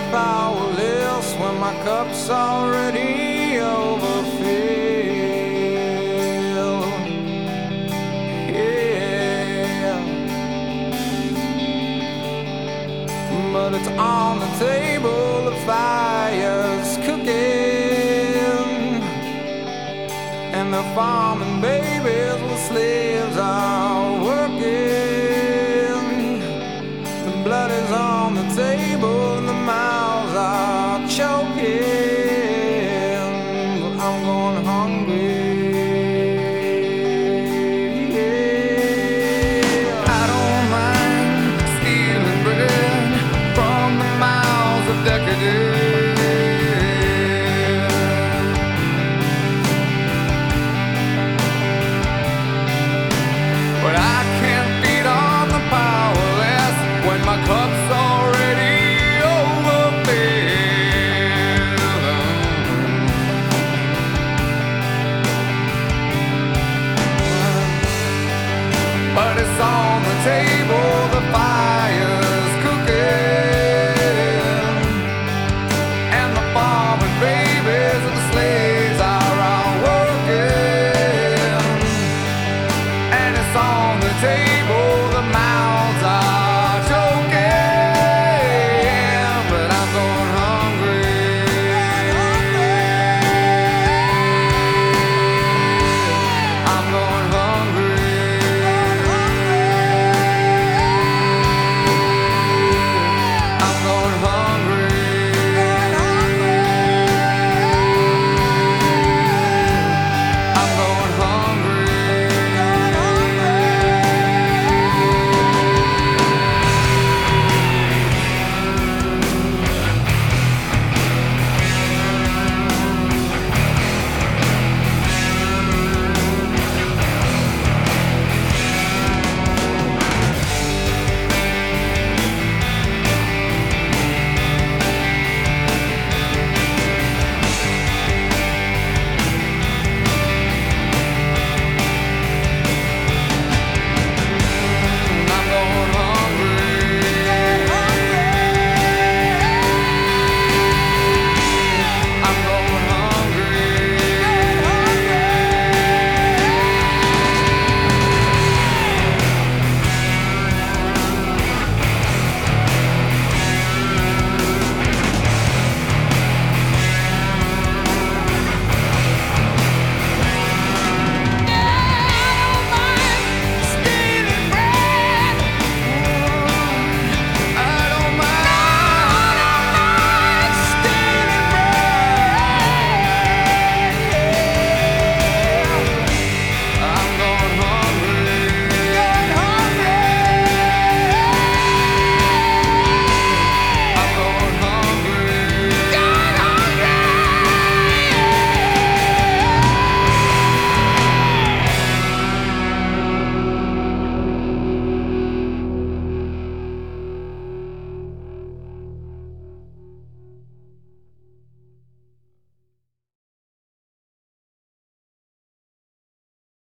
powerless when my cup's already overfilled. Yeah, but it's on the table, the fire's cooking, and the farming babies with slaves are working. The blood is on the table and the mouths are choking, but I'm going hungry. Yeah. I don't mind stealing bread from the mouths of decadence.